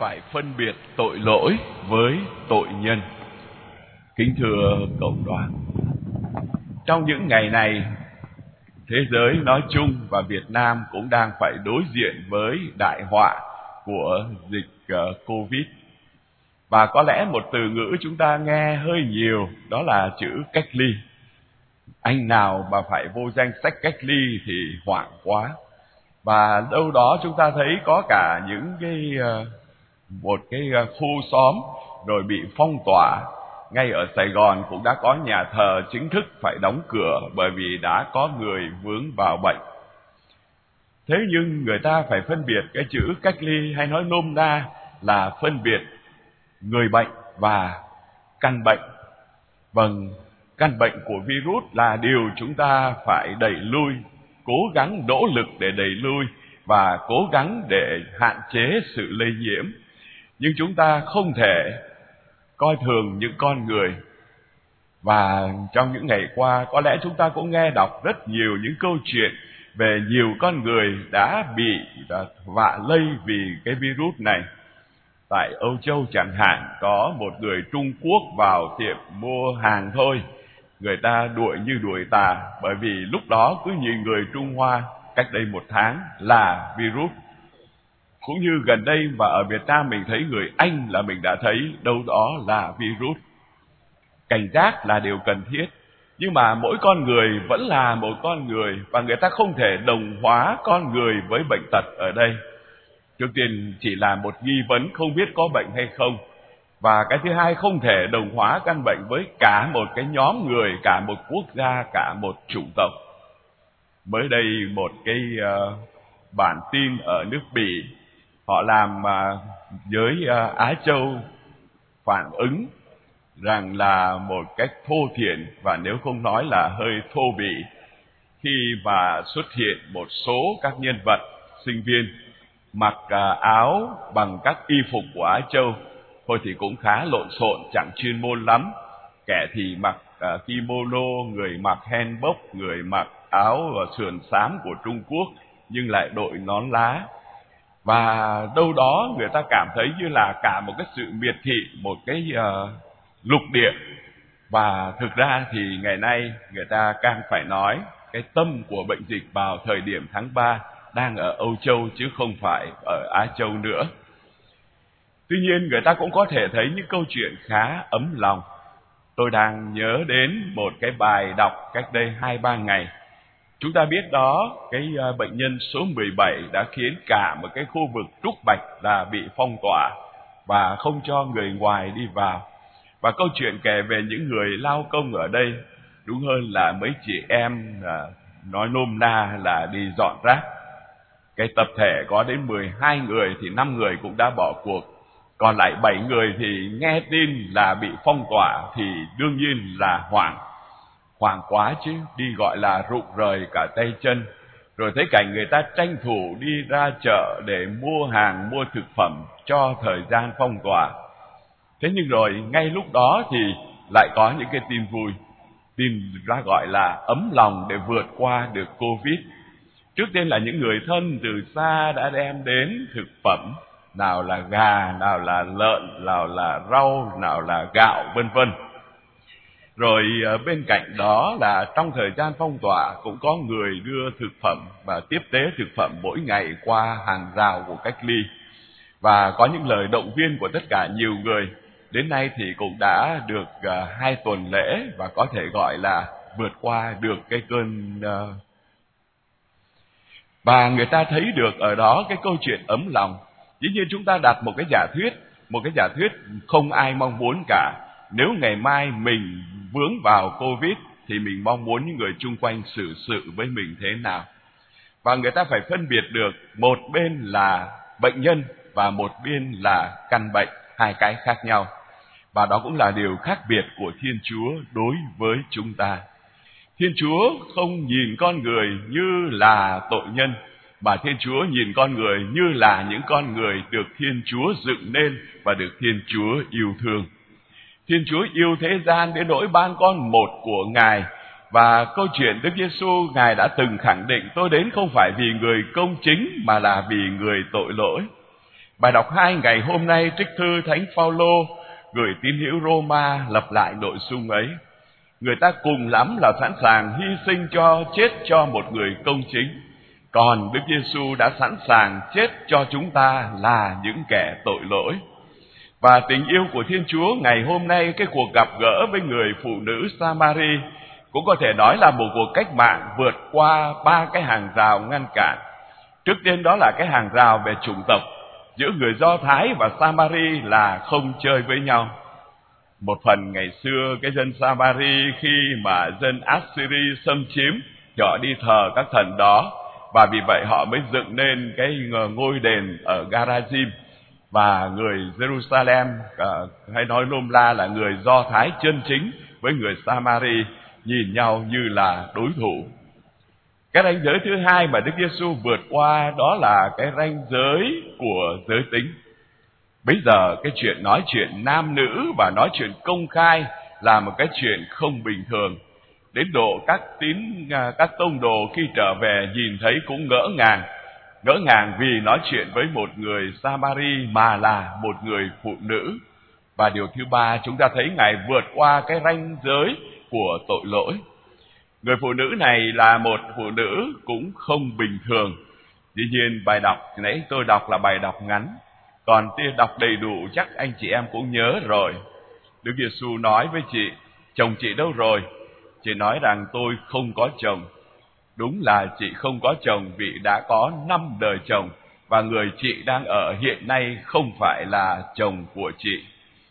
phải phân biệt tội lỗi với tội nhân. Kính thưa cộng đoàn, trong những ngày này, thế giới nói chung và Việt Nam cũng đang phải đối diện với đại họa của dịch Covid. Và có lẽ một từ ngữ chúng ta nghe hơi nhiều, đó là chữ cách ly. Anh nào mà phải vô danh sách cách ly thì hoảng quá. Và đâu đó chúng ta thấy có cả những một cái khu xóm rồi bị phong tỏa. Ngay ở Sài Gòn cũng đã có nhà thờ chính thức phải đóng cửa bởi vì đã có người vướng vào bệnh. Thế nhưng người ta phải phân biệt cái chữ cách ly, hay nói nôm na là phân biệt người bệnh và căn bệnh. Vâng, căn bệnh của virus là điều chúng ta phải đẩy lui, cố gắng nỗ lực để đẩy lui và cố gắng để hạn chế sự lây nhiễm. Nhưng chúng ta không thể coi thường những con người. Và trong những ngày qua, có lẽ chúng ta cũng nghe đọc rất nhiều những câu chuyện về nhiều con người đã bị vạ lây vì cái virus này. Tại Âu Châu chẳng hạn, có một người Trung Quốc vào tiệm mua hàng thôi, người ta đuổi như đuổi tà, bởi vì lúc đó cứ nhìn người Trung Hoa cách đây 1 tháng là virus. Cũng như gần đây và ở Việt Nam mình thấy người Anh là mình đã thấy đâu đó là virus. Cảnh giác là điều cần thiết, nhưng mà mỗi con người vẫn là một con người, và người ta không thể đồng hóa con người với bệnh tật ở đây. Trước tiên chỉ là một nghi vấn không biết có bệnh hay không. Và cái thứ hai, không thể đồng hóa căn bệnh với cả một cái nhóm người, cả một quốc gia, cả một chủng tộc. Mới đây một cái bản tin ở nước Bỉ, họ làm với Á Châu phản ứng rằng là một cách thô thiển, và nếu không nói là hơi thô bỉ, khi mà xuất hiện một số các nhân vật sinh viên mặc áo bằng các y phục của Á Châu, thôi thì cũng khá lộn xộn, chẳng chuyên môn lắm. Kẻ thì mặc kimono, người mặc hanbok, người mặc áo sườn xám của Trung Quốc nhưng lại đội nón lá. Và đâu đó người ta cảm thấy như là cả một cái sự miệt thị, một cái lục địa. Và thực ra thì ngày nay người ta càng phải nói cái tâm của bệnh dịch vào thời điểm tháng 3 đang ở Âu Châu chứ không phải ở Á Châu nữa. Tuy nhiên người ta cũng có thể thấy những câu chuyện khá ấm lòng. Tôi đang nhớ đến một cái bài đọc cách đây 2-3 ngày. Chúng ta biết đó, cái bệnh nhân số 17 đã khiến cả một cái khu vực Trúc Bạch là bị phong tỏa và không cho người ngoài đi vào. Và câu chuyện kể về những người lao công ở đây, đúng hơn là mấy chị em, nói nôm na là đi dọn rác. Cái tập thể có đến 12 người thì 5 người cũng đã bỏ cuộc. Còn lại 7 người thì nghe tin là bị phong tỏa thì đương nhiên là hoảng quá chứ, đi gọi là rụng rời cả tay chân. Rồi thấy cảnh người ta tranh thủ đi ra chợ để mua hàng, mua thực phẩm cho thời gian phong tỏa. Thế nhưng rồi ngay lúc đó thì lại có những cái tin vui, tin ra gọi là ấm lòng để vượt qua được Covid. Trước tiên là những người thân từ xa đã đem đến thực phẩm, nào là gà, nào là lợn, nào là rau, nào là gạo, vân vân. Rồi bên cạnh đó là trong thời gian phong tỏa cũng có người đưa thực phẩm và tiếp tế thực phẩm mỗi ngày qua hàng rào của cách ly. Và có những lời động viên của tất cả nhiều người. Đến nay thì cũng đã được 2 tuần lễ và có thể gọi là vượt qua được cái cơn. Và người ta thấy được ở đó cái câu chuyện ấm lòng. Dĩ nhiên chúng ta đặt một cái giả thuyết không ai mong muốn cả. Nếu ngày mai mình vướng vào Covid thì mình mong muốn những người chung quanh xử sự với mình thế nào. Và người ta phải phân biệt được một bên là bệnh nhân và một bên là căn bệnh, hai cái khác nhau. Và đó cũng là điều khác biệt của Thiên Chúa đối với chúng ta. Thiên Chúa không nhìn con người như là tội nhân, mà Thiên Chúa nhìn con người như là những con người được Thiên Chúa dựng nên và được Thiên Chúa yêu thương. Thiên Chúa yêu thế gian đến nỗi ban con một của Ngài. Và câu chuyện Đức Giêsu Ngài đã từng khẳng định: tôi đến không phải vì người công chính mà là vì người tội lỗi. Bài đọc 2 ngày hôm nay trích thư Thánh Phaolô gửi tín hữu Roma lặp lại nội dung ấy. Người ta cùng lắm là sẵn sàng hy sinh chết cho một người công chính, còn Đức Giêsu đã sẵn sàng chết cho chúng ta là những kẻ tội lỗi. Và tình yêu của Thiên Chúa ngày hôm nay, cái cuộc gặp gỡ với người phụ nữ Samari cũng có thể nói là một cuộc cách mạng vượt qua 3 cái hàng rào ngăn cản. Trước tiên đó là cái hàng rào về chủng tộc, giữa người Do Thái và Samari là không chơi với nhau. Một phần ngày xưa cái dân Samari khi mà dân Assyri xâm chiếm, họ đi thờ các thần đó, và vì vậy họ mới dựng nên cái ngôi đền ở Garazim. Và người Jerusalem, hay nói nôm la là người Do Thái chân chính với người Samari nhìn nhau như là đối thủ. Cái ranh giới thứ hai mà Đức Giêsu vượt qua đó là cái ranh giới của giới tính. Bây giờ cái chuyện nói chuyện nam nữ và nói chuyện công khai là một cái chuyện không bình thường. Đến độ các tông đồ khi trở về nhìn thấy cũng ngỡ ngàng vì nói chuyện với một người Samari mà là một người phụ nữ. Và điều thứ ba, chúng ta thấy Ngài vượt qua cái ranh giới của tội lỗi. Người phụ nữ này là một phụ nữ cũng không bình thường. Tuy nhiên bài đọc nãy tôi đọc là bài đọc ngắn, còn đọc đầy đủ chắc anh chị em cũng nhớ rồi. Đức Giêsu nói với chị, chồng chị đâu rồi? Chị nói rằng tôi không có chồng. Đúng là chị không có chồng vì đã có 5 đời chồng, và người chị đang ở hiện nay không phải là chồng của chị.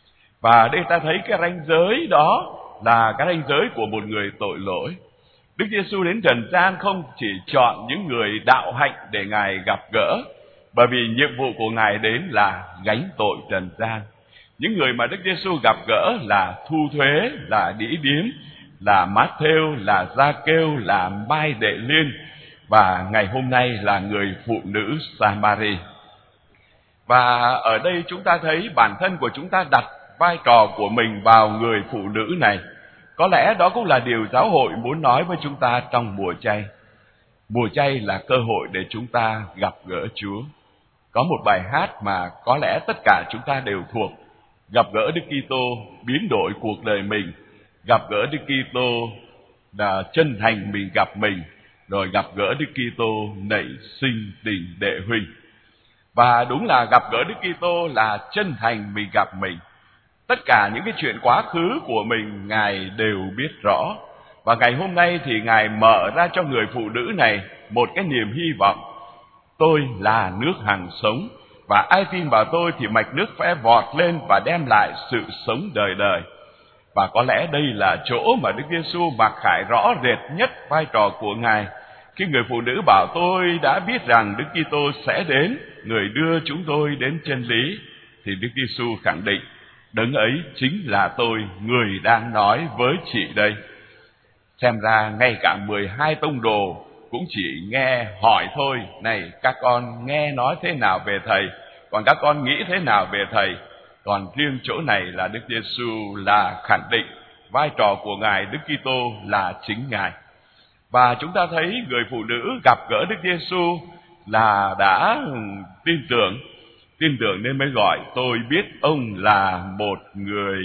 Và đây ta thấy cái ranh giới đó là cái ranh giới của một người tội lỗi. Đức Giêsu đến trần gian không chỉ chọn những người đạo hạnh để Ngài gặp gỡ, bởi vì nhiệm vụ của Ngài đến là gánh tội trần gian. Những người mà Đức Giêsu gặp gỡ là thu thuế, là đĩ điếm, là Mát-thêu, là Gia-kêu, là Mai Đệ Liên, và ngày hôm nay là người phụ nữ Samari. Và ở đây chúng ta thấy bản thân của chúng ta đặt vai trò của mình vào người phụ nữ này. Có lẽ đó cũng là điều giáo hội muốn nói với chúng ta trong mùa chay. Mùa chay là cơ hội để chúng ta gặp gỡ Chúa. Có một bài hát mà có lẽ tất cả chúng ta đều thuộc. Gặp gỡ Đức Kitô biến đổi cuộc đời mình. Gặp gỡ Đức Kitô là chân thành mình gặp mình. Rồi gặp gỡ Đức Kitô nảy sinh tình đệ huynh. Và đúng là gặp gỡ Đức Kitô là chân thành mình gặp mình. Tất cả những cái chuyện quá khứ của mình Ngài đều biết rõ. Và ngày hôm nay thì Ngài mở ra cho người phụ nữ này một cái niềm hy vọng. Tôi là nước hằng sống, và ai tin vào tôi thì mạch nước sẽ vọt lên và đem lại sự sống đời đời. Và có lẽ đây là chỗ mà Đức Giêsu mặc khải rõ rệt nhất vai trò của Ngài. Khi người phụ nữ bảo tôi đã biết rằng Đức Kitô sẽ đến, người đưa chúng tôi đến chân lý, thì Đức Giêsu khẳng định, đấng ấy chính là tôi, người đang nói với chị đây. Xem ra ngay cả 12 tông đồ cũng chỉ nghe hỏi thôi, này các con nghe nói thế nào về thầy, còn các con nghĩ thế nào về thầy. Còn riêng chỗ này là Đức Giêsu là khẳng định vai trò của Ngài Đức Kitô là chính Ngài. Và chúng ta thấy người phụ nữ gặp gỡ Đức Giêsu là đã tin tưởng nên mới gọi tôi biết ông là một người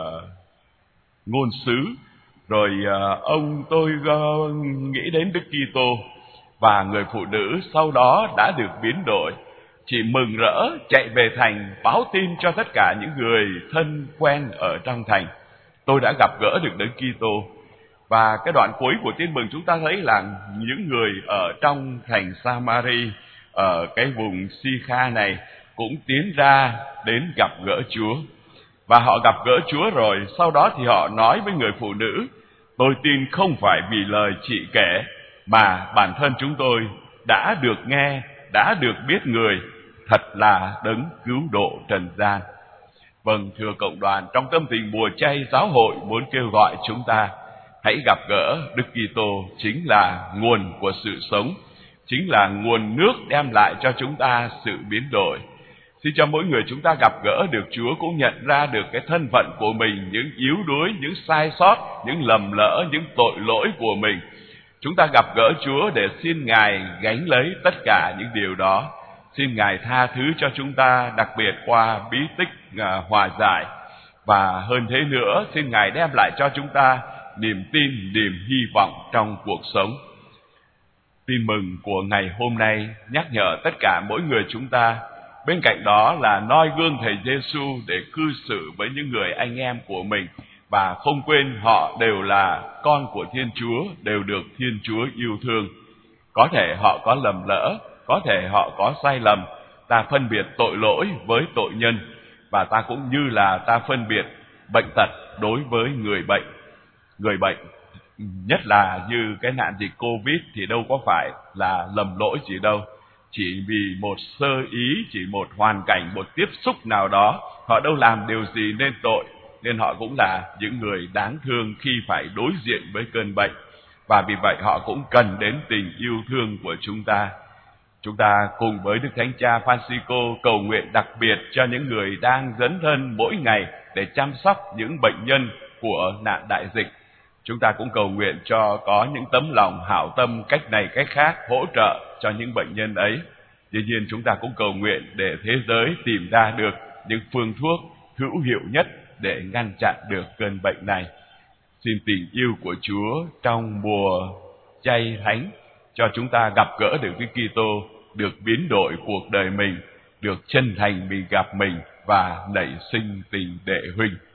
ngôn sứ. Rồi tôi nghĩ đến Đức Kitô, và người phụ nữ sau đó đã được biến đổi. Chị mừng rỡ chạy về thành báo tin cho tất cả những người thân quen ở trong thành. Tôi đã gặp gỡ được Đấng Kitô. Và cái đoạn cuối của tin mừng chúng ta thấy là những người ở trong thành Samari, ở cái vùng Si-kha này cũng tiến ra đến gặp gỡ Chúa. Và họ gặp gỡ Chúa rồi, sau đó thì họ nói với người phụ nữ, tôi tin không phải vì lời chị kể, mà bản thân chúng tôi đã được nghe, đã được biết người, thật là đấng cứu độ trần gian. Vâng, thưa cộng đoàn, trong tâm tình mùa chay, giáo hội muốn kêu gọi chúng ta hãy gặp gỡ Đức Kitô, chính là nguồn của sự sống, chính là nguồn nước đem lại cho chúng ta sự biến đổi. Xin cho mỗi người chúng ta gặp gỡ được Chúa cũng nhận ra được cái thân phận của mình, những yếu đuối, những sai sót, những lầm lỡ, những tội lỗi của mình. Chúng ta gặp gỡ Chúa để xin Ngài gánh lấy tất cả những điều đó. Xin Ngài tha thứ cho chúng ta, đặc biệt qua bí tích hòa giải. Và hơn thế nữa, xin Ngài đem lại cho chúng ta niềm tin, niềm hy vọng trong cuộc sống. Tin mừng của ngày hôm nay nhắc nhở tất cả mỗi người chúng ta, bên cạnh đó là noi gương Thầy Giêsu để cư xử với những người anh em của mình, và không quên họ đều là con của Thiên Chúa, đều được Thiên Chúa yêu thương. Có thể họ có lầm lỡ, có thể họ có sai lầm, ta phân biệt tội lỗi với tội nhân, và ta cũng như là ta phân biệt bệnh tật đối với người bệnh. Người bệnh, nhất là như cái nạn dịch Covid thì đâu có phải là lầm lỗi gì đâu. Chỉ vì một sơ ý, chỉ một hoàn cảnh, một tiếp xúc nào đó, họ đâu làm điều gì nên tội, nên họ cũng là những người đáng thương khi phải đối diện với cơn bệnh. Và vì vậy họ cũng cần đến tình yêu thương của chúng ta. Chúng ta cùng với Đức Thánh Cha Francisco cầu nguyện đặc biệt cho những người đang dấn thân mỗi ngày để chăm sóc những bệnh nhân của nạn đại dịch. Chúng ta cũng cầu nguyện cho có những tấm lòng hảo tâm cách này cách khác hỗ trợ cho những bệnh nhân ấy. Tuy nhiên chúng ta cũng cầu nguyện để thế giới tìm ra được những phương thuốc hữu hiệu nhất để ngăn chặn được cơn bệnh này. Xin tình yêu của Chúa trong mùa chay thánh cho chúng ta gặp gỡ được Đức Kitô, được biến đổi cuộc đời mình, được chân thành mình gặp mình và nảy sinh tình đệ huynh.